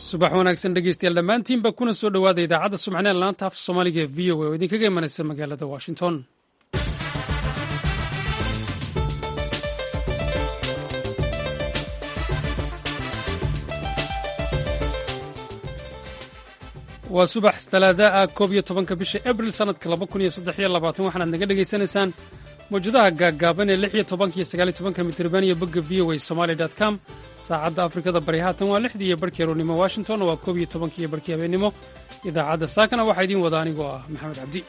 subax wanaagsan dhegeystayaal dhammaantiinba kuna soo dhowaada idaacadda subaxnee laanta afka soomaaliga ee v o a oo idinkaga imanaysa magaalada washington. waa subax talaada ah 11 bisha abril sanadka 2023 waxaanaad naga dhegaysanaysaan mawjadaha gaaggaaban ee 16 iyo 19 mitirban iyo bogga v o a somali.com. saacadda afrikada bari haatan waa 6 iyo barhkii aroornimo, washington waa 11 iyo barhkii habeennimo. idaacadda saakana waxaa idiin wada anigoo ah maxamed cabdi.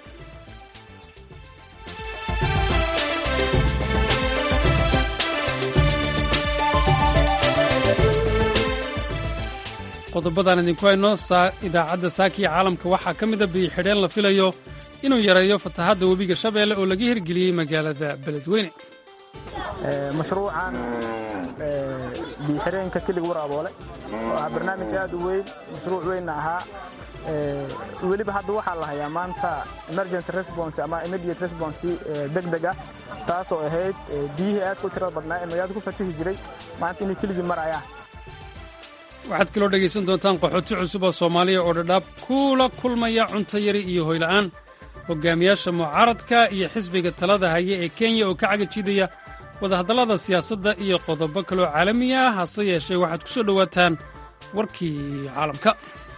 qodobadaan idinku hayno idaacadda saakiya caalamka waxaa ka mida biyo-xidheen la filayo inuu yareeyo fatahaadda webiga shabeelle oo laga hirgeliyey magaalada beledweyne. mashruucan biyo-xidheenka kiliga waraaboole waa barnaamij aad u weyn, mashruuc weynna ahaa. weliba hadda waxaa la hayaa maanta emergency response ama immediate response degdeg ah, taasoo ahayd biyihii aad ku tirada badnaa ee magaalada ku fatihi jiray maanta inay keligii marayaan. waxaad kaloo dhegaysan doontaan qaxooti cusub oo soomaaliya oo dhadhaab kula kulmaya cunto yari iyo hoyla'aan. hogaamiyaasha mucaaradka iyo xisbiga talada haya ee kenya oo ka cagajidaya wadahadallada siyaasadda iyo qodobo kaloo caalami ah. hase yeeshee waxaad ku soo dhowaataan warkii caalamka.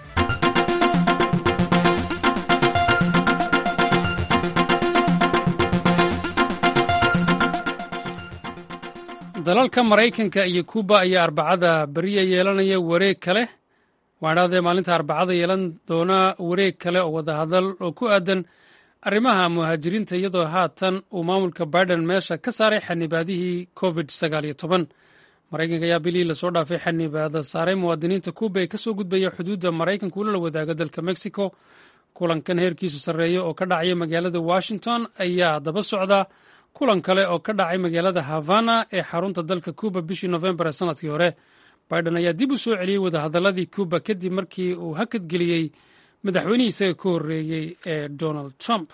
dalalka maraykanka iyo kuuba ayaa arbacada beriya yeelanaya wareeg kale waadhaadee maalinta arbacada yeelan doona wareeg kale oo wadahadal oo ku aadan arrimaha muhaajiriinta, iyadoo haatan uu maamulka biden meesha ka saaray xanibaadihii covid-19. maraykanka ayaa bilihii lasoo dhaafay xanibaada saaray muwaadiniinta kuuba ee ka soo gudbaya xuduudda maraykanka ula wadaaga dalka mexico. kulankan heerkiisu sarreeya oo ka dhacaya magaalada washington ayaa daba socda kulan kale oo ka dhacay magaalada havana ee xarunta dalka kuuba bishii nofembar ee sanadkii hore. biden ayaa dib u soo celiyey wadahadalladii kuuba kadib markii uu hakadgeliyey madaxweynihii isaga ka horreeyey ee donald trump.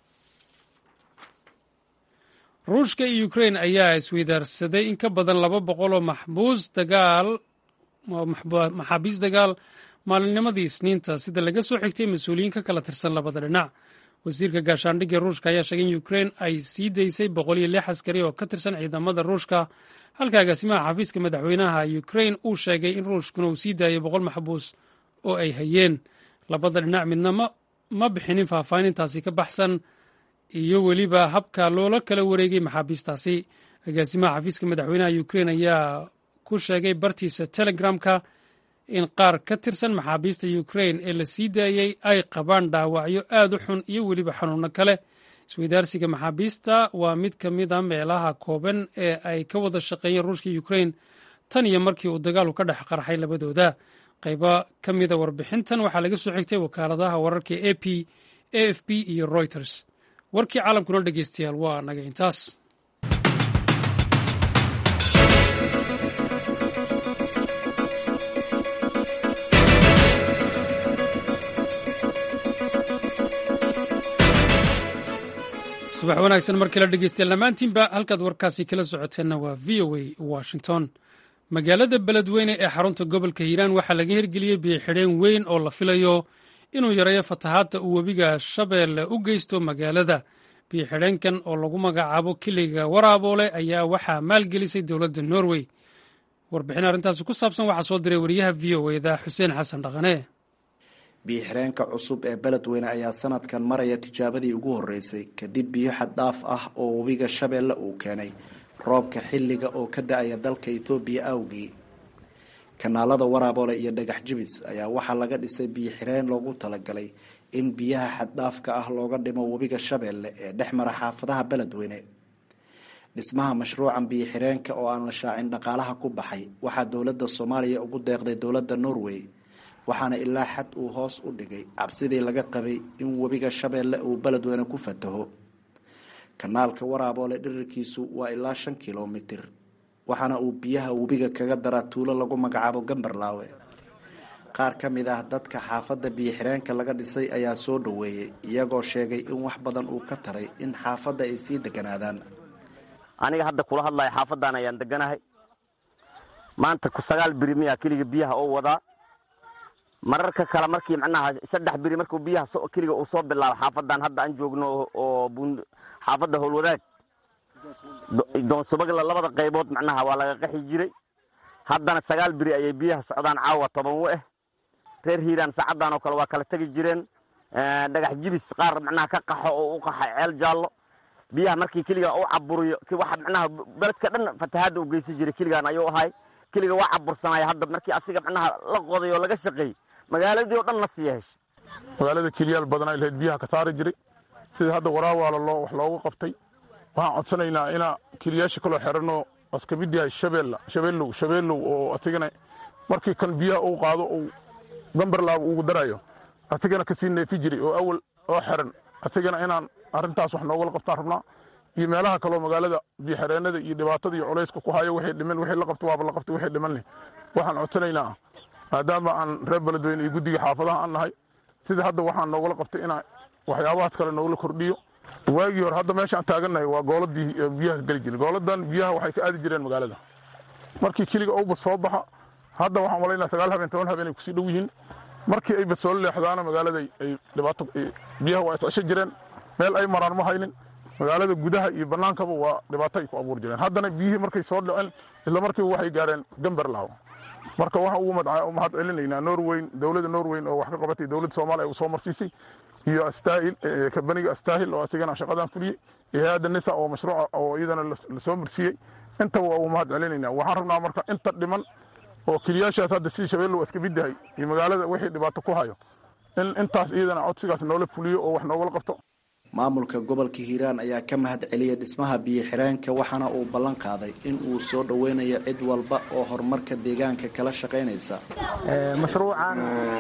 ruushka iyo ukrain ayaa isweydaarsaday in ka badan 200 oo maxaabiis dagaal maalinnimadii isniinta, sida laga soo xigtay mas-uuliyiin ka kala tirsan labada dhinac. wasiirka gaashaandhigga ruushka ayaa sheegay in ukrain ay sii daysay 106 askari oo ka tirsan ciidamada ruushka, halka agaasimaha xafiiska madaxweynaha ukrain uu sheegay in ruushkuna uu sii daayay 100 maxbuus oo ay hayeen. labada dhinac midna ma bixinin faahfaahinintaasi ka baxsan iyo weliba habka loola kala wareegay maxaabiistaasi. agaasimaha xafiiska madaxweynaha ukrain ayaa ku sheegay bartiisa telegramka in qaar ka tirsan maxaabiista ukrain ee la sii daayey ay qabaan dhaawacyo aad u xun iyo weliba xanuuno kale. isweydaarsiga maxaabiista waa mid ka mid a meelaha kooban ee ay ka wada shaqeeyeen ruushka ukrain tan iyo markii uu dagaalu ka dhex qarxay labadooda. qaybo ka mida warbixintan waxaa laga soo xigtay wakaaladaha wararka a f p iyo reuters. warkii caalamkuna dhegeystayaal waa naga intaas. subax wanaagsan markii la dhegeystayaal dhammaantiinba halkaad warkaasi kala socoteenna waa v o a washington. magaalada beledweyne ee xarunta gobolka hiiraan waxaa laga hirgeliyey biyo-xidheen weyn oo la filayo inuu yareeyo fatahaadda uu webiga shabeelle u geysto magaalada. biyo-xidheenkan oo lagu magacaabo kiliga waraaboole ayaa waxaa maalgelisay dowladda norway. warbixin arrintaasi ku saabsan waxaa soo diray wariyaha v o eda xuseen xasan dhaqane. biyo-xireenka cusub ee beledweyne ayaa sanadkan maraya tijaabadii ugu horreysay kadib biyo xad dhaaf ah oo webiga shabeelle uu keenay roobka xilliga oo ka da-aya dalka ethoobiya awgii. kanaalada waraaboole iyo dhagax jibis ayaa waxaa laga dhisay biyo-xireen loogu talagalay in biyaha xaddhaafka ah looga dhimo webiga shabeelle ee dhex mara xaafadaha beledweyne. dhismaha mashruucan biyo-xireenka oo aan la shaacin dhaqaalaha ku baxay waxaa dowladda soomaaliya ugu deeqday dowladda norway, waxaana ilaa xad uu hoos u dhigay cabsidii laga qabay in webiga shabeelle uu beledweyne ku fataho. kanaalka waraaboole dhirirkiisu waa ilaa 5 kilomitir, waxaana uu biyaha webiga kaga daraa tuulo lagu magacaabo gambarlaawe. qaar ka mid ah dadka xaafadda biyo-xireenka laga dhisay ayaa soo dhoweeyey, iyagoo sheegay in wax badan uu ka taray in xaafadda ay sii deganaadaan. aniga hadda kula hadlaya xaafadan ayaan deganahay maanta ku 9 birimiya kaliya biyaha oo wadaa mararka kale markii macnaha 3 biri markuu biyaha keliga uu soo bilaabo xaafadan hadda aan joogno oo xaafada Howlwadaag doonsabagla labada qaybood macnaha waa laga qaxi jiray haddana 9 biri ayay biyaha socdaan caawa 10 reer Hiiraan saacadan oo kale waa kala tagi jireen dhagax jibis qaar macnaha ka qaxo oo u qaxay ceel jaallo biyaha markii keliga uu caburiyo waxa macnaha baladka dhan fatahaad u geysan jiray keligaan ayuu ahay keliga waa cabursanay hadda markii asiga macnaha la qodayo laga shaqeey magaaladii oo dhan la siyaashay magaalada keliyaal badan ay lahayd biyaha ka saari jiray sida hadda waraawaala wax loogu qabtay waxaan codsanaynaa ina keliyaasha kala xirano askabidii shabeellow oo asigana markii kan biyaha uu qaado uu gambarlaab ugu darayo asigana ka sii neefi jiray oo awal oo xiran asigana inaan arintaas wax nooga qabtaan rabnaa iyo meelaha kale magaalada biyo xireenada iyo dhibaatada iyo culayska ku hayo wixii dhiman wixii la qabto waaba la qabto wixii dhiman leh waxaan codsanaynaa maadaama aan reer Beledweyne iyo guddiga xaafadaha aan nahay sida hadda waxaan nooga qabtay ina waxyaabaha kale nooga kordhiyo waagii hore hadda meesha aan taaganahay waa gooladii biyaha gali jiray gooladan biyaha waxay ka aadi jireen magaalada markii kiliga uu soo baxa hadda waxaan walaynaa 9 habeen 10 habeen ay ku sii dhow yihiin markii ay soo leexdaana magaalada ay dhibaato biyaha waa isasha jireen meel ay maraan ma haynin magaalada gudaha iyo banaankaba waa dhibaato ay ku abuur jireen haddana biyihii markay soo dhaceen isla markii waxay gaareen Gambarlaaw marka waxa uu mahad celinaynaa Norway dawladda Norway oo wax ka qabatay dawladda Soomaaliya oo soo marsiisay iyo Astaahil kabaniga Astaahil oo asigana shaqadan fuliyay hay'adda NISA oo mashruuca oo iyadana la soo marsiyay inta waa uu mahad celinaynaa waxaan rabnaa marka inta dhiman oo kiliyaashaas hadda si shabeello iska bidahay iyo magaalada wixii dhibaato ku hayo in intaas iyadana codsigaas noola fuliyo oo wax nooga qabto maamulka gobolka Hiiraan ayaa ka mahad celiyay dhismaha biyo xireenka waxaana uu ballan qaaday in uu soo dhaweynayo cid walba oo horumarka deegaanka kala shaqeynaysa mashruucan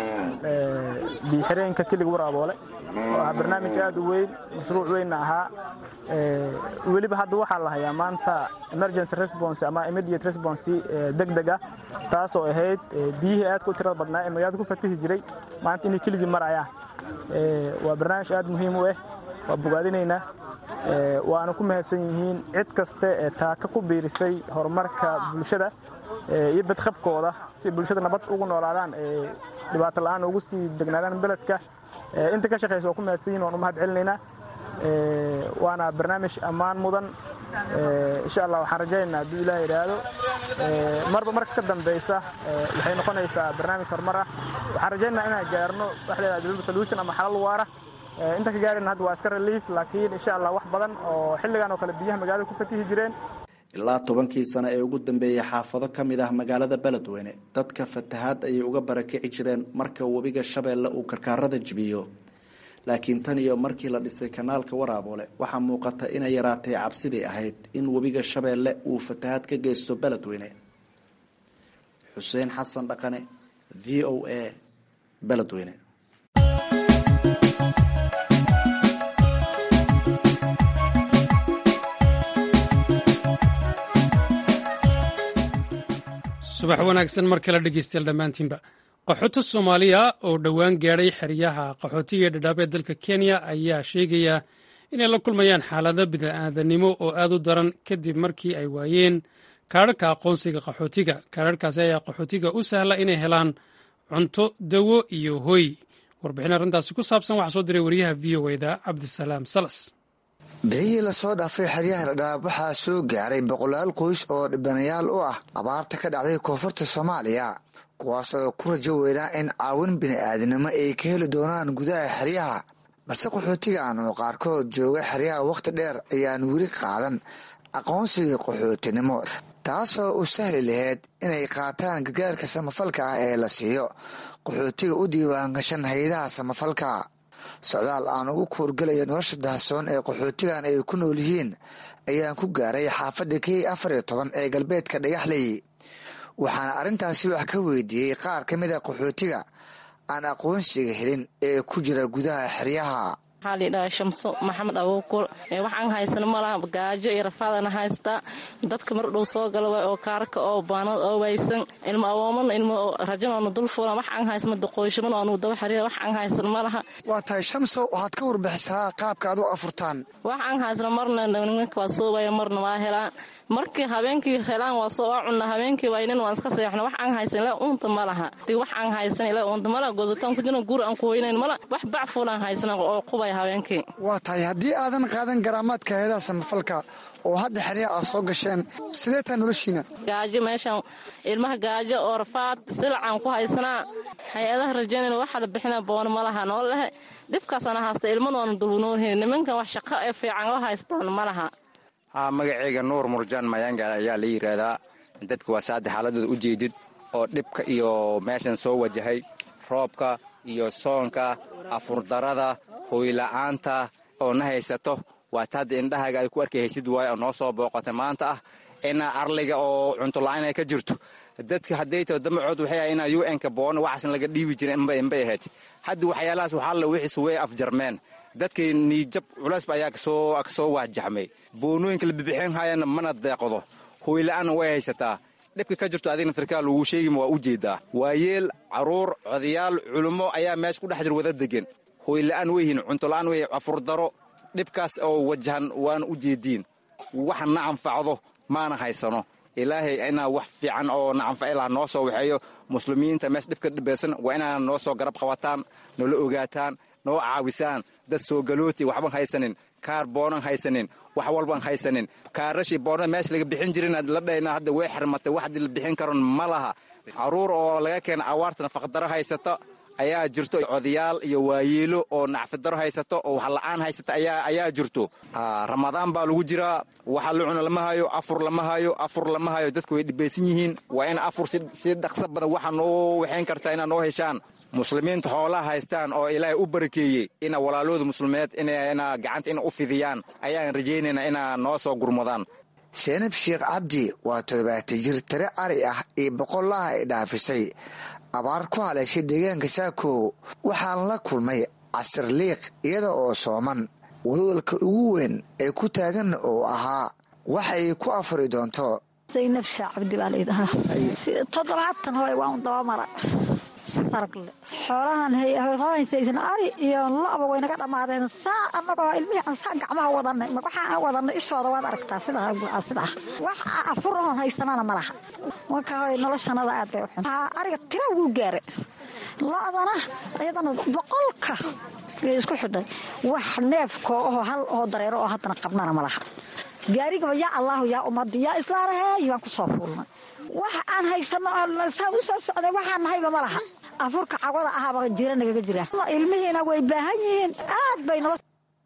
biyo xireenka keliga waraaboole waa barnaamij aad u weyn mashruuc weyn ahaa weliba hadda waxaa la hayaa maanta emergency response ama immediate response degdega taasoo ahayd biyihii aad ku tirada badnaa ee magaalada ku fatahi jiray maanta inay keligii marayaan waa barnaamij aad muhiim u ah waa bogaadinaynaa waana ku mahadsan yihiin cid kaste ee taaka ku biirisay horumarka bulshada iyo badqabkooda si bulshada nabad ugu noolaadaan dhibaato la'aan ugu sii degnaadaan beledka inta ka shaqeysa waa ku mahadsan yihiin waan u mahad celinaynaa waana barnaamij ammaan mudan insha allah waxaan rajaynaynaa hadduu ilaah yidhaahdo marba marka ka dambeysa waxay noqonaysaa barnaamij horumar ah waxaan rajaynaynaa inaan gaarno wax la yidhahdo solution ama xalal waara inta ka gaarina hadda waa iska relief laakiin insha allah wax badan oo xilligan oo kale biyaha magaalada ku fatihi jireen ilaa 10 sano ee ugu dambeeyay xaafado ka mid ah magaalada Beledweyne dadka fatahaad ayay uga barakici jireen marka webiga Shabeelle uu karkaarada jibiyo laakiin tan iyo markii la dhisay kanaalka Waraaboole waxa muuqata inay yaraatay cabsidii ahayd in webiga Shabeelle uu fatahaad ka geysto Beledweyne Xuseen Xasan Dhaqane VOA Beledweyne subax wanaagsan mar kale dhegeystayaal dhammaantiinba qaxooti Soomaaliya oo dhowaan gaadhay xeryaha qaxootiga dhadhaab ee dalka Kenya ayaa sheegaya inay la kulmayaan xaalado bid'aadanimo oo aad u daran kadib markii ay waayeen kaararka aqoonsiga qaxootiga kaararkaasi ayaa qaxootiga u sahla inay helaan cunto dawo iyo hoy warbixin arrintaasi ku saabsan waxaa soo diray wariyaha VOA-da Cabdisalaam Salas bixii la soo dhaafay xeryaha dhadhaab waxaa soo gaaray boqolaal qoys oo dhibanayaal u ah abaarta ka dhacday koonfurta Soomaaliya kuwaas oo ku rajo weynaa in caawin bini'aadanimo ay ka heli doonaan gudaha xeryaha balse qaxootigan oo qaarkood jooga xeryaha wakhti dheer ayaan weli qaadan aqoonsiga qaxootinimo taasoo u sahli lahayd inay qaataan gargaarka samafalka ah ee la siiyo qaxootiga u diiwaangashan hay'adaha samafalka socdaal aan ugu kuurgelaya nolosha daahsoon ee qaxootigan ay ku nool yihiin ayaan ku gaaray xaafadda K14 ee galbeedka Dhagaxley waxaana arrintaasi wax ka weydiiyey qaar ka mid a qaxootiga aan aqoonsiga helin ee ku jira gudaha xeryaha waxaa liidhaha Shamso Maxamed Abuukur waxaan haysana malaha gaajo iyo rafaadana haysta dadka mar dhow soo gala oo kaarka oo baanad oo waysan ilmo awooman ilmo rajano dul fuulan waxaan haysana doqoyshaman oo daba xariir waxaan haysana malaha waa tahay Shamso waxaad ka warbixisaa qaabka aad u afurtaan waxaan haysana marna nimanka waa soo way marna waa helaan markii habeenkii helaan waa soo cunna habeenkii waynin waan iska seexna wax aan haysan ilaa uunta ma laha dii wax aan haysan ilaa uunta ma laha godataan ku jirna guri aan ku hoynayn mala wax bac fuulaan haysan oo qubay habeenkii waa tahay haddii aadan qaadan garaamaadka hayadaha samafalka oo hadda xeryaha aad soo gasheen sidee taa noloshiina gaajo meeshan ilmaha gaajo oo rafaad silacaan ku haysanaa hay-adaha rajaynayna waxa la bixinaa boona ma laha noo lehe dhibkaasana haysta ilmana waana dulwanoorhin nimankan wax shaqo ee fiican oo haystaan ma laha magacayga nuur murjaan mayaangaal ayaa la yidhaahdaa dadka waa saade xaaladooda u jeedid oo dhibka iyo meeshan soo wajahay roobka iyo soonka afurdarada hoyla'aanta oo na haysato waata hadda indhahaaga ay ku arkay haysid waayo oo noo soo booqatay maanta ah ina arliga oo cuntola'aan ay ka jirto dadka hadday taho damacood waxay ahay inaa un-ka boona waxaasan laga dhiibi jirin inbay ahayd hadda waxyaalahaas waxaalla wixiis way afjarmeen dadkii niijab culaysba ayaa kasoo waajaxmay boonooyinka la bibixin hayana mana deeqdo hoyla'aanna way haysataa dhibka ka jirto adigna firkaa lagu sheegima waa u jeedaa waayeel caruur codayaal culummo ayaa meesha ku dhex jir wada degan hoyla'aan weyhin cuntola'aan wey afurdaro dhibkaas oo wajahan waana u jeediin wax na anfacdo maana haysano ilaahay inaa wax fiican oo na anfacilaha noo soo waxeeyo muslimiinta meesha dhibka dhibaysan waa inaana noo soo garab qabataan noola ogaataan noo caawisaan dad soo galooti waxban haysanin kaar boonan haysanin wax walban haysanin kaarashii boonada meesha laga bixin jirin la dhahayna hadda way xirmatay wax haddii la bixin karon ma laha caruur oo laga keena awaarta nafaqadaro haysata ayaa jirto codayaal iyo waayeelo oo nacfidaro haysato oo waxla'aan haysata ayaa jirto ramadaan baa lagu jiraa waxa la cuna afur lama hayo dadku way dhibaysan yihiin waa in afur si dhaqso badan waxa noo waxayn kartaa inaa noo heshaan muslimiinta xoolaha haystaan oo ilaahay u barakeeyey ina walaalooda muslimineed ina gacanta ina u fidiyaan ayaan rajaynaynaa inaa noo soo gurmadaan seenab sheekh cabdi waa 70 jir tare ari ah iyo boqolaha ay dhaafisay abaar ku haleeshay deegaanka saakow waxaan la kulmay casir liiq iyada oo sooman walwalka ugu weyn ee ku taagan oo ahaa waxa ay ku afuri doonto zaynab sheekh cabdi baa layidhahaa 7 hooy waan dabamara sargle xoolahan haysan ari iyo laba way naga dhamaadeen saa anagoo ilmihii aan saa gacmaha wadanay waxaan wadanay ishooda waad aragtaa sida wax afur oo haysanana ma laha marka hooy noloshanada aad bay u xun ariga tira wuu gaaray laadana ayadana boqolka isku xidhay wax neefko oo hal oo dareero oo hadana qabnana ma laha gaariga yaa allah yaa ummad yaa islaarahay waan ku soo fuulnay wax aan haysano saa u soo socday waxaan nahayba ma laha afurka cawada ahaaba jira nagaga jira ilmihiina way baahan yihiin aad bay nolol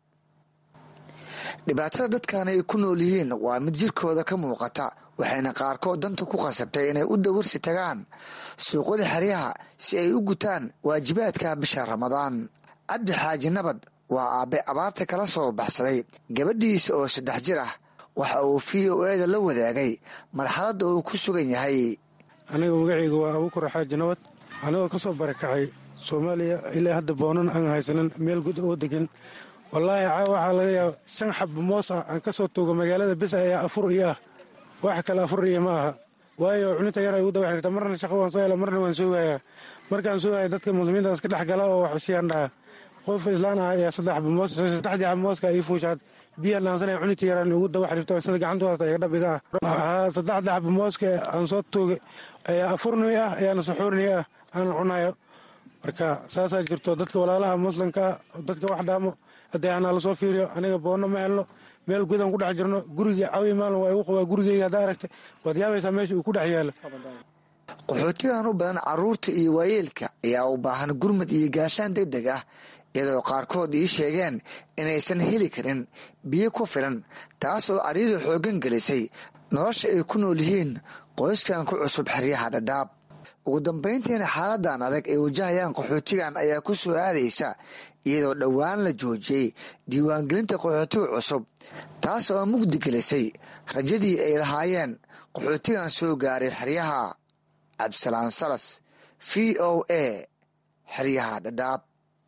dhibaatada dadkan ay ku nool yihiin waa mid jirkooda ka muuqata waxayna qaarkood danta ku qasabtay inay u dawarsi tagaan suuqyada xeryaha si ay u gutaan waajibaadka bisha ramadaan cabdi xaaji nabad waa aabe abaarta kala soo baxsaday gabadhiisa oo 3 jir ah waxa uu VOA la wadaagay marxaladda uu ku sugan yahay aniga magacayga waa abuukar xaaji nabad anigoo ka soo barakacay Soomaaliya ilaa hadda boonan aan haysanin meel gud oo degan wallaahi waxaa laga yaabaa 5 xab moos ah aan ka soo tuugo magaalada bis ayaa afur iyo ah wax kale afur iyo ma aha waayo cunita yar ay u dawaxirta marna shaqo waan soo helaa marna waan soo waayaa markaan soo waayay dadka muslimiinta iska dhex gala oo wax siiyaan dhaha qof islaan ah ayaa 3 xab moos 3 xab mooska ay fuushaad biya laansanay cunita yar aan ugu dawaxirta sida gacantooda ay dhabiga ah 3 xab mooska aan soo tuugay ayaa afurni ah ayaa saxuurni ah aan cunayo marka saasaa jirto dadka walaalaha muslimka dadka wax dhaamo haddii aanaa la soo fiiriyo aniga boonna ma helno meel gudan ku dhex jirno guriga cawi maalin waa igu qabaa gurigeyga haddaa aragtay waad yaabaysaa meesha uu ku dhex yaala qaxootigan u badan carruurta iyo waayeelka ayaa u baahan gurmad iyo gaashaan degdeg ah iyadoo qaarkood ii sheegeen inaysan heli karin biyo ku filan taas oo cariidu xooggan gelisay nolosha ay ku nool yihiin qoyskan ku cusub xeryaha dhadhaab ugu dambayntiina xaaladan adag ay wajahayaan qaxootigan ayaa ku soo aadaysa iyadoo dhowaan la joojiyey diiwaangelinta qaxootiga cusub taas oo mugdi gelisay rajadii ay lahaayeen qaxootigan soo gaaray xeryaha cabdisalaan salas VOA xeryaha dhadhaab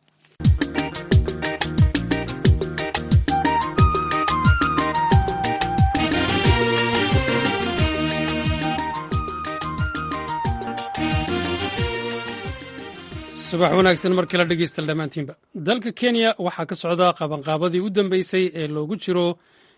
subax wanaagsan markii la dhegeysta dhammaantiinba dalka kenya waxaa ka socda qabanqaabadii u dambeysay ee loogu jiro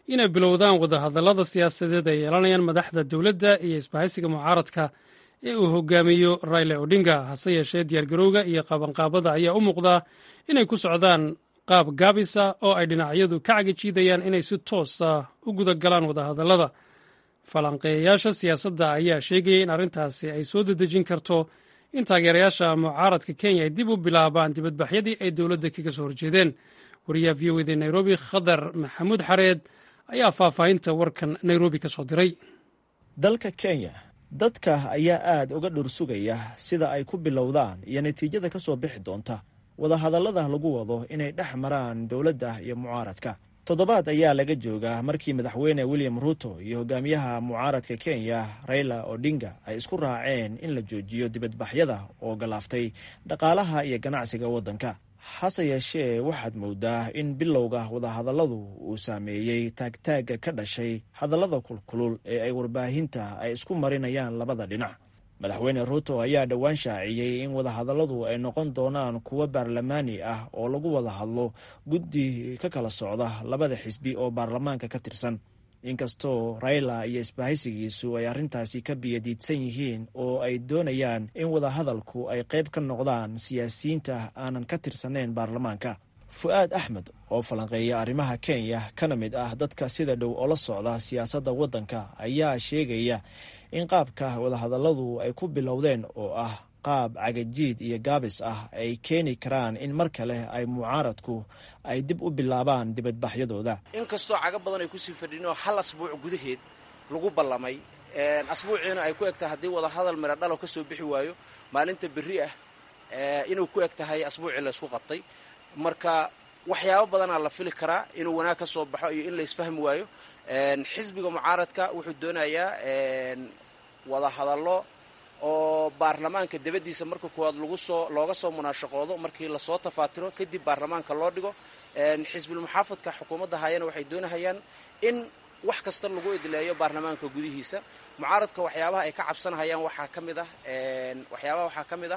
inay bilowdaan wadahadallada siyaasadeed ay yeelanayaan madaxda dowladda iyo isbahaysiga mucaaradka ee uu hogaamiyo Raila Odinga. hase yeeshee diyaargarowga iyo qabanqaabada ayaa u muuqdaa inay ku socdaan qaab gaabisa oo ay dhinacyadu ka cagajiidayaan inay si toosa u gudagalaan wadahadallada. falanqeeyayaasha siyaasadda ayaa sheegaya in arrintaasi ay soo dedejin karto in taageerayaasha mucaaradka Kenya ay dib u bilaabaan dibadbaxyadii ay dowladda kaga soo horjeedeen. wariyaha VOA Nairobi Khadar Maxamuud Xareed ayaa faahfaahinta warkan Nairobi ka soo diray. dalka Kenya dadka ayaa aad uga dhursugaya sida ay ku bilowdaan iyo natiijada ka soo bixi doonta wadahadallada lagu wado inay dhex maraan dowladda iyo mucaaradka. toddobaad ayaa laga joogaa markii madaxweyne William Ruto iyo hogaamiyaha mucaaradka Kenya Raila Odinga ay isku raaceen in la joojiyo dibadbaxyada oo galaaftay dhaqaalaha iyo ganacsiga waddanka. hase yeeshee waxaad moodaa in bilowga wadahadalladu uu saameeyey taagtaagga ka dhashay hadallada kulkulul ee ay warbaahinta ay isku marinayaan labada dhinac. madaxweyne Ruto ayaa dhowaan shaaciyey in wadahadalladu ay noqon doonaan kuwo baarlamaani ah oo lagu wada hadlo guddi ka kala socda labada xisbi oo baarlamaanka ka tirsan. inkastoo Raila iyo isbahaysigiisu ay arrintaasi ka biyadiidsan yihiin oo ay doonayaan in wadahadalku ay qayb ka noqdaan siyaasiyiinta aanan ka tirsanayn baarlamaanka. Fu'aad Axmed oo falanqeeya arrimaha Kenya kana mid ah dadka sida dhow oo la socda siyaasadda waddanka ayaa sheegaya in qaabka wadahadalladu ay ku bilowdeen oo ah qaab cagajiid iyo gaabis ah ay keeni karaan in mar kale ay mucaaradku ay dib u bilaabaan dibadbaxyadooda. inkastoo caga badan ay kusii fadhinoo hal asbuuc gudaheed lagu ballamay asbuuciina ay ku egtahay haddii wadahadal miro dhalo ka soo bixi waayo maalinta berri ah inuu ku eg tahay asbuucii laysku qabtay. marka waxyaabo badanaa la fili karaa inuu wanaag ka soo baxo iyo in la isfahmi waayo. xisbiga mucaaradka wuxuu doonayaa wadahadallo oo baarlamaanka dabadiisa marka koowaad looga soo munaashaqoodo markii lasoo tafaatiro kadib baarlamaanka loo dhigo. xisbil muxaafadka xukuumadda hayana waxay doonahayaan in wax kasta lagu idleeyo baarlamaanka gudihiisa. mucaaradka waxyaabaha ay ka cabsanahayaan waxaa ka mid ah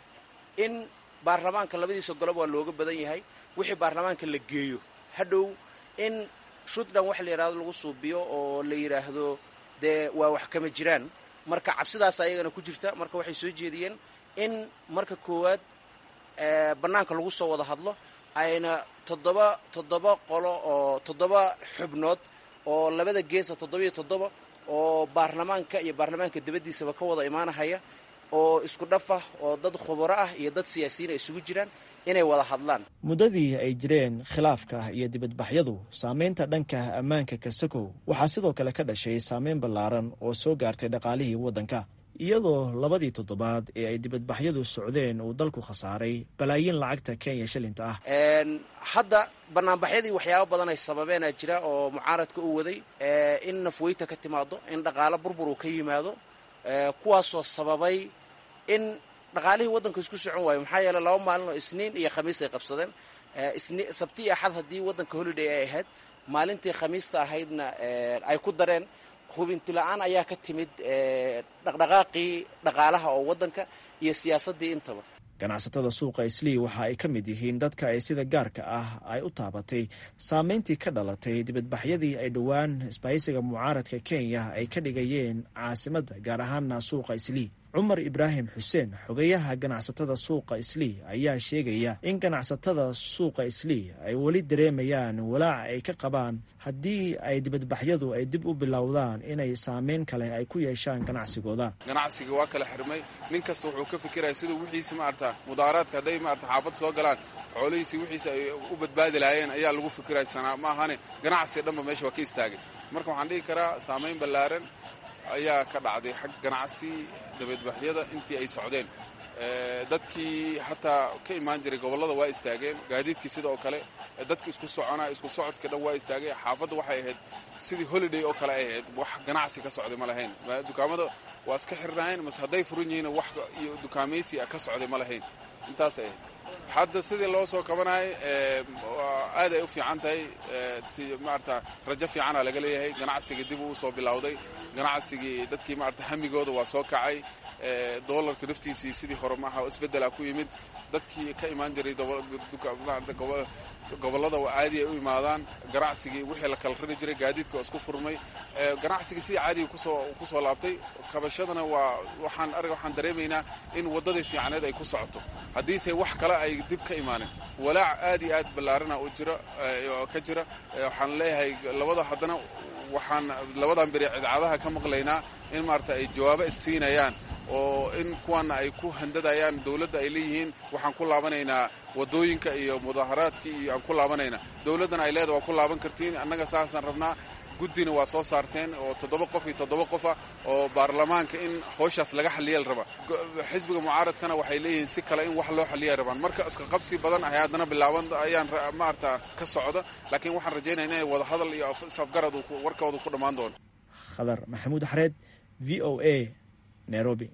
in baarlamaanka labadiisa golob waa looga badan yahay. wixii baarlamaanka la geeyo hadhow in shutdown wax la yidhahdo lagu suubiyo oo la yidhaahdo dee waa wax kama jiraan. marka cabsidaas ayagana ku jirta. marka waxay soo jeediyeen in marka koowaad bannaanka lagu soo wada hadlo ayna toddoba qolo oo 7 xubnood oo labada geesa 7 oo baarlamaanka iyo baarlamaanka dabadiisaba ka wada imaanahaya oo isku dhafa oo dad khubaro ah iyo dad siyaasiyiin ay isugu jiraan inay wada hadlaan. muddadii ay jireen khilaafka iyo dibadbaxyadu saameynta dhanka ammaanka kasakow waxaa sidoo kale ka dhashay saameyn ballaaran oo soo gaartay dhaqaalihii waddanka iyadoo 2 toddobaad ee ay dibadbaxyadu socdeen uu dalku khasaaray balaayiin lacagta Kenya shilinta ah. hadda banaanbaxyadii waxyaabo badan ay sababeen jira oo mucaaradka u waday in nafweyta ka timaado in dhaqaale burbur uu ka yimaado kuwaasoo sababay in dhaqaalihii waddanka isku socon waayo. maxaa yeelay 2 maalin oo isniin iyo khamiis ay qabsadeen. sabti iyo axad haddii waddanka holiday ay ahayd maalintii khamiista ahaydna ay ku dareen hubinti la'aan ayaa ka timid dhaqdhaqaaqii dhaqaalaha oo waddanka iyo siyaasaddii intaba. ganacsatada suuqa Islii waxa ay ka mid yihiin dadka ay sida gaarka ah ay u taabatay saameyntii ka dhalatay dibadbaxyadii ay dhowaan isbahaysiga mucaaradka Kenya ay ka dhigayeen caasimadda gaar ahaana suuqa Islii. Cumar Ibraahim Xuseen xogayaha ganacsatada suuqa Islii ayaa sheegaya in ganacsatada suuqa Islii ay weli dareemayaan walaac ay ka qabaan haddii ay dibadbaxyadu ay dib u bilowdaan inay saameyn kale ay ku yeeshaan ganacsigooda. ganacsiga waa kala xirmay. nin kasta wuxuu ka fikiraya siduu wixiisa maarta mudaaraadka hadday maarta xaafad soo galaan xoolihiisi wixiisa ay u badbaadi lahaayeen ayaa lagu fikiraya sanaa ma ahane ganacsiga dhanba meesha waa ka istaagay. marka waxaan dhihi karaa saameyn ballaaran ayaa ka dhacday xag ganacsi dibadbaxyada intii ay socdeen. dadkii hataa ka imaan jiray gobollada waa istaageen. gaadiidkii sidoo kale dadka isku socodka dhan waa istaagay. xaafadda waxay ahayd sidii holiday oo kale ay ahayd. wax ganacsi ka socday ma lahayn. dukaamada waa iska xirnaayeen mase hadday furan yihiin wax iyo dukaamaysi ka socday ma lahayn. intaas ay ahayd. hadda sidii loo soo kabanayo aad ay u fiican tahay. maarata rajo fiicana laga leeyahay. ganacsigii dib uu soo bilowday. ganacsigii dadkii maarata hamigooda waa soo kacay. doolarka naftiisii sidii hore maaha oo isbeddela ku yimid dadkii ka imaan jiray gobollada caadi ay u imaadaan ganacsigii wixii la kala rari jiray gaadiidka oo isku furmay ganacsigii sidii caadiga ku soo laabtay kabashadana waxaan dareemaynaa in waddadii fiicneed ay ku socoto haddiise wax kale ay dib ka imaanin walaac aad iyo aad ballaarana oo ka jira waxaan leeyahay waxaan labadan beri cidcadaha ka maqlaynaa in maarata ay jawaabo issiinayaan oo in kuwana ay ku handadayaan dawladda ay leeyihiin waxaan ku laabanaynaa waddooyinka iyo mudaharaadkii iyo aan ku laabanaynaa dawladdana ay leedahay waa ku laaban kartiin annaga saasaan rabnaa guddina waa soo saarteen oo 7 qof oo baarlamaanka in howshaas laga xaliyay raba xisbiga mucaaradkana waxay leeyihiin si kale in wax loo xaliyay rabaan marka iska qabsi badan ay haddana bilaaban ayaan maarta ka socda laakiin waxaan rajaynayaa inay wada hadal iyo safgarad warkooda ku dhammaan doono khadar maxamuud xareed VOA Nairobi.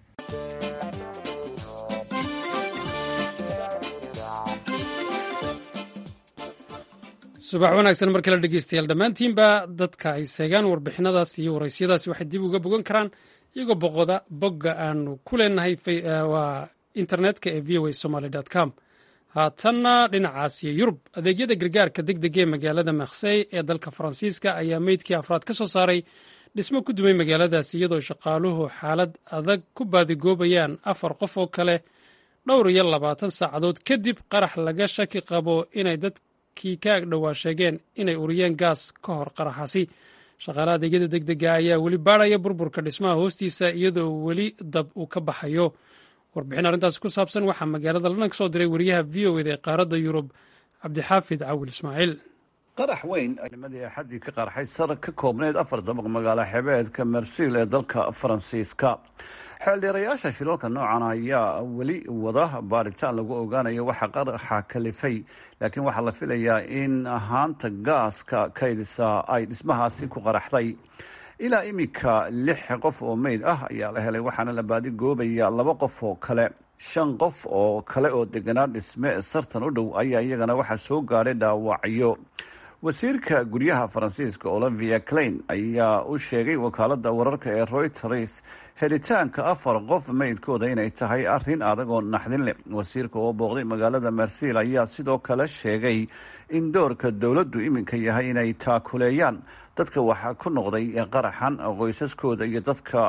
subax wanaagsan markale dhegeystayaal dhammaantiinba dadka ay seegaan warbixinadaas iyo waraysiyadaasi waxay dib uga bogan karaan iyagoo bogga aanu ku leenahay waa internetka ee voa somaly com haatanna dhinacaasiyo yurub adeegyada gargaarka degdega ee magaalada maksey ee dalka faransiiska ayaa meydkii afraad ka soo saaray dhismo ku dumay magaaladaasi iyadoo shaqaaluhu xaalad adag ku baadigoobayaan 4 qof oo kale dhowr iyo 20 saacadood kadib qarax laga shaki qabo inay dadkii ka agdhowaa sheegeen inay uriyeen gaas ka hor qaraxaasi shaqaalaha adeegyada degdega ayaa weli baadhaya burburka dhismaha hoostiisa iyadoo weli dab uu ka baxayo warbixin arrintaasi ku saabsan waxaa magaalada london ka soo diray wariyaha v o eda ee qaaradda yurub cabdixaafid cawil ismaaciil qarax weyn nimadii axaddii ka qarxay sar ka koobneyd 4 dabaq magaalo xebeedka marsiil ee dalka faransiiska xeeldheerayaasha shilalka noocan ayaa weli wada baaritaan lagu ogaanayo waxa qaraxa kalifay laakiin waxaa la filayaa in haanta gaaska kaydisa ay dhismahaasi ku qaraxday ilaa iminka 6 qof oo meyd ah ayaa la helay waxaana la baadigoobayaa 2 qof oo kale 5 qof oo kale oo deganaa dhisme sartan u dhow ayaa iyagana waxaa soo gaadhay dhaawacyo wasiirka guryaha faransiiska Olivier Klein ayaa u sheegay wakaaladda wararka ee Reuters helitaanka 4 qof meydkooda inay tahay arrin adag oo naxdin leh wasiirka oo booqday magaalada Marseille ayaa sidoo kale sheegay in doorka dowladdu iminka yahay inay taakuleeyaan dadka waxaa ku noqday qaraxan qoysaskooda iyo dadka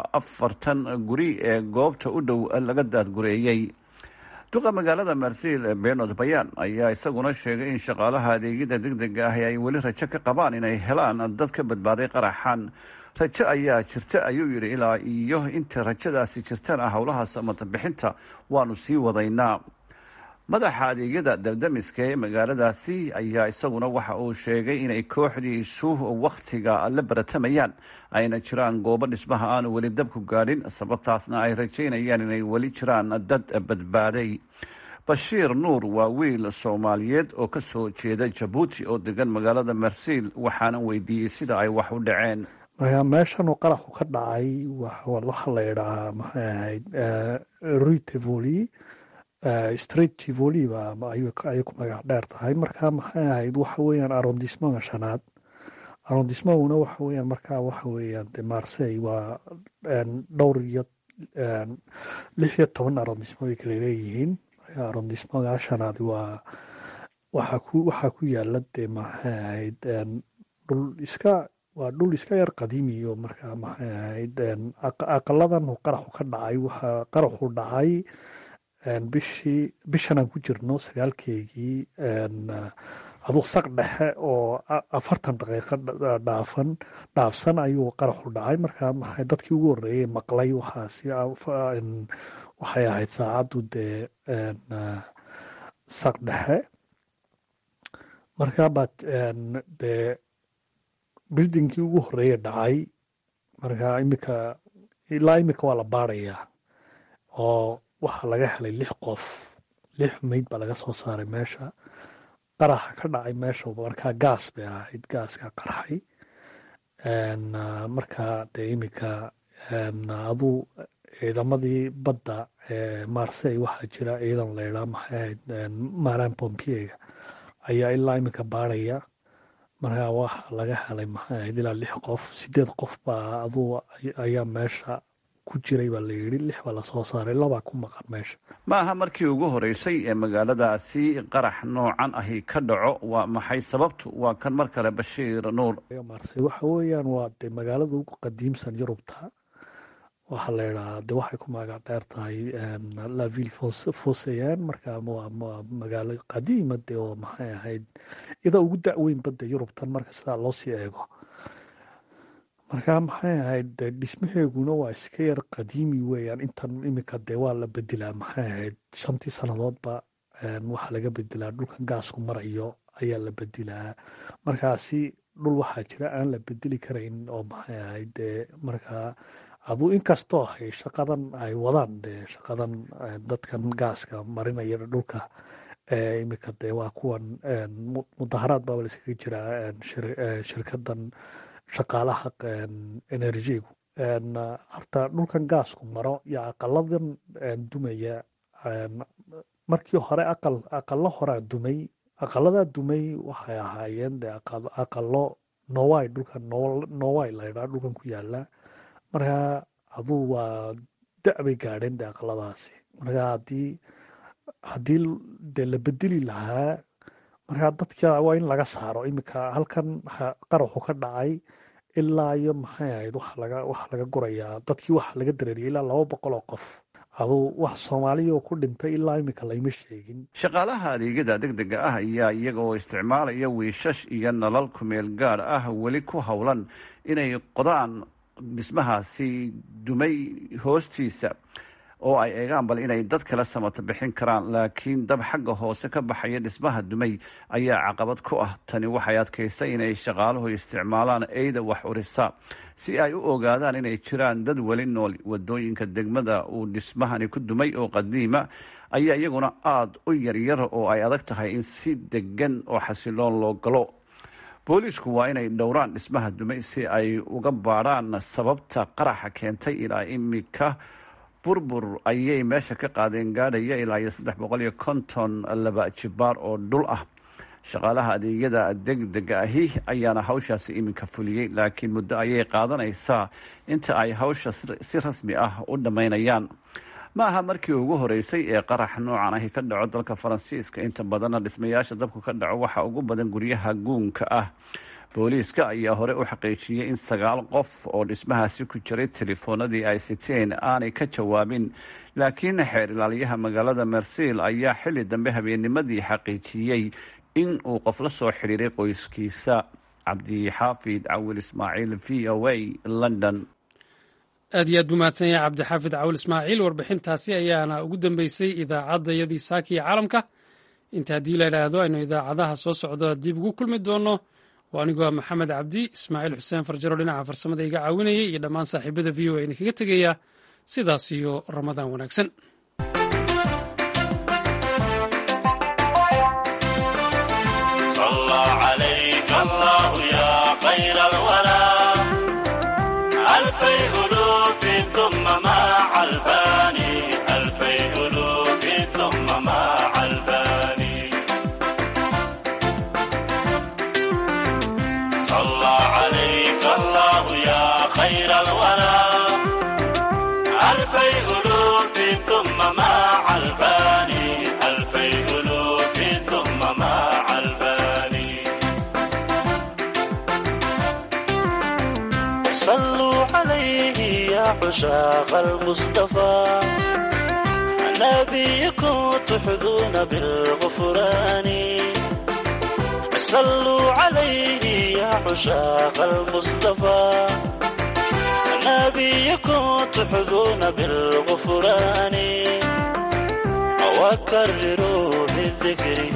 40 guri ee goobta u dhow laga daadgureeyay duqa magaalada Marseille Bernard Bayan ayaa isaguna sheegay in shaqaalaha adeegyada degdega ah ay weli rajo ka qabaan inay helaan dad ka badbaaday qaraxan rajo ayaa jirta ayuu yidhi ilaa iyo inta rajadaasi jirtana howlaha samata bixinta waanu sii wadaynaa madaxa adeegyada dabdamiska ee magaaladaasi ayaa isaguna waxa uu sheegay inay kooxdiisu wakhtiga la baratamayaan ayna jiraan goobo dhismaha aanu weli dabku gaadhin sababtaasna ay rajaynayaan inay weli jiraan dad badbaaday bashiir nuur waa wiil Soomaaliyeed oo ka soo jeeda Jabuuti oo degan magaalada Marseille waxaana weydiiyey sida ay wax u dhaceen meeshan uu qaraxu ka dhacay waxa la yidhahaa maxay ahayd Rue Tivoli Street Tivoli ayay ku magac dheer tahay markaa maxay ahayd waxa weeyaan arrondissement shanaad arrondissementuna waxa weeyaan markaa waxa weeyaan de Marseille waa dhowr iyo 16 arrondissement ay kala leeyihiin arrondissementka shanaad waxaa ku yaala de maxay ahayd dhul iska yar qadiimi iyo markaa maxay ahayd aqaladan qaraxu ka dhacay waxa qaraxu dhacay bishan aan ku jirno 9keegii aduu saq dhexe oo 40 daqiiqo dhaafsan ayuu qaraxu dhacay markaa maxay dadkii ugu horreeyay maqlay waxay ahayd saacaddu dee saq dhexe markaa baa dee bildingkii ugu horreeya dhacay markaa ilaa imika waa la baarayaa oo waxaa laga helay 6 qof 6 meyd baa laga soo saaray meesha qaraxa ka dhacay meesha markaa gaas bay ahayd gaaska qarxay markaa dee imika aduu ciidamadii badda ee Marseille waxaa jira ciidan la yidhaha maxay ahayd marin pompier ayaa ilaa imika baaraya markaa waxaa laga helay maxay ahayd ilaa 6 qof 8 qof baa aduu ayaa meesha ku jiray baa la yidhi 6 baa lasoo saaray 2 ku maqan meesha. ma aha markii ugu horeysay ee magaaladaasi qarax noocan ahi ka dhaco. waa maxay sababtu? waa kan mar kale Bashiir Nuur. marsay waxa weeyaan waa dee magaalada ugu qadiimsan Yurubta, waxaa la yidhahaa dee waxay ku magac dheer tahay la ville Phocéenne, marka waa magaalo qadiima dee oo maxay ahayd ida ugu da'weyn badda Yurubtan marka sidaa loo sii eego. marka maxay ahayd dhismaheeguna waa iska yar qadiimi weeyaan. intan iminka dee waa la bedelaa, maxay ahayd 5 sannadoodba waxaa laga bedelaa dhulkan gaasku marayo ayaa la bedelaa. markaasi dhul waxaa jira aan la bedeli karayn oo maxay ahayd markaa aduu inkastoo ahay shaqadan ay wadaan dee shaqadan dadkan gaaska marinaya dhulka iminka dee waa kuwan mudaharaad baa layskaga jiraa shirkadan shaqaalaha enerjigu. horta dhulkan gaasku maro iyo aqaladan dumaya, markii hore aqalo horaa dumay. aqaladaa dumay waxay ahaayeen dee aqalo Norway, dhulkan Norway la yidhaha dhulkan ku yaala. marka aduu waa da'bay gaadheen dee aqaladaasi. marka haddii dee la bedeli lahaa, marka dadka waa in laga saaro. iminka halkan qaraxu ka dhacay ilaa iyo maxay ahayd waxa laga gurayaa dadkii waxa laga dareeriyay ilaa 200 oo qof. aduu wax Soomaaliya oo ku dhintay ilaa iminka layma sheegin. shaqaalaha adeegyada degdega ah ayaa iyaga oo isticmaalaya wiishash iyo nalal kumeel gaar ah weli ku howlan inay qodaan dhismahaasi dumay hoostiisa oo ay eegaan bal inay dad kala samata bixin karaan. laakiin dab xagga hoose ka baxaya dhismaha dumay ayaa caqabad ku ah. tani waxay adkaysay inay shaqaaluhu isticmaalaan eyda wax urisa si ay u ogaadaan inay jiraan dad weli nool. wadooyinka degmada uu dhismahani ku dumay oo qadiima ayaa iyaguna aada u yaryar oo ay adag tahay in si degan oo xasiloon loo galo. boolisku waa inay dhowraan dhismaha dumay si ay uga baadhaan sababta qaraxa keentay. ilaa imika burbur ayay meesha ka qaadeen gaadhaya ilaa iyo 352 jibaar oo dhul ah. shaqaalaha adeegyada degdega ahi ayaana hawshaasi iminka fuliyey, laakiin muddo ayay qaadanaysaa inta ay hawsha si rasmi ah u dhammaynayaan. ma aha markii ugu horeysay ee qarax noocan ahi ka dhaco dalka Faransiiska. inta badanna dhismayaasha dabku ka dhaco waxa ugu badan guryaha guunka ah. booliiska ayaa hore u xaqiijiyey in 9 qof oo dhismahaasi ku jiray telefoonadii ay siteen aanay ka jawaabin. laakiin xeer ilaaliyaha magaalada Marseille ayaa xilli dambe habeennimadii xaqiijiyey in uu qof la soo xiriiray qoyskiisa. cabdixaafid cawil ismaaciil, VOA, London. aad iyo aad buu mahadsan yahay cabdixaafid cawil ismaaciil. warbixintaasi ayaana ugu dambeysay idaacaddayadii saaka iyo caalamka. inta haddii la idhaahdo aynu idaacadaha soo socdo dib ugu kulmi doono. waa anigoo maxamed cabdi, ismaaciil xuseen farjaro dhinaca farsamada iga caawinayay iyo dhammaan saaxiibada VOA idinkaga tegaya sidaas iyo ramadaan wanaagsan. عشاق المصطفى نبيكم تحظون بالغفران. صلوا عليه يا عشاق المصطفى نبيكم تحظون بالغفران. وكرروا من ذكره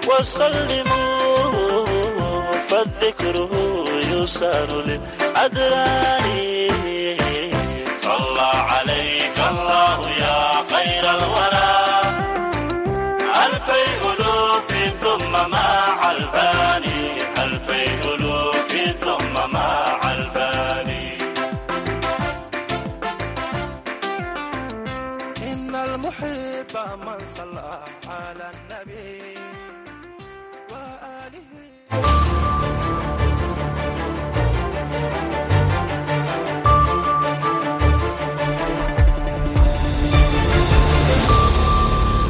وسلموا فالذكره يسان للأدران. صلى عليك الله يا خير الورى ألفي ألوف ثم مع الفاني ألفي ألوف ثم مع الفاني. إن المحب من صلى على النبي وآله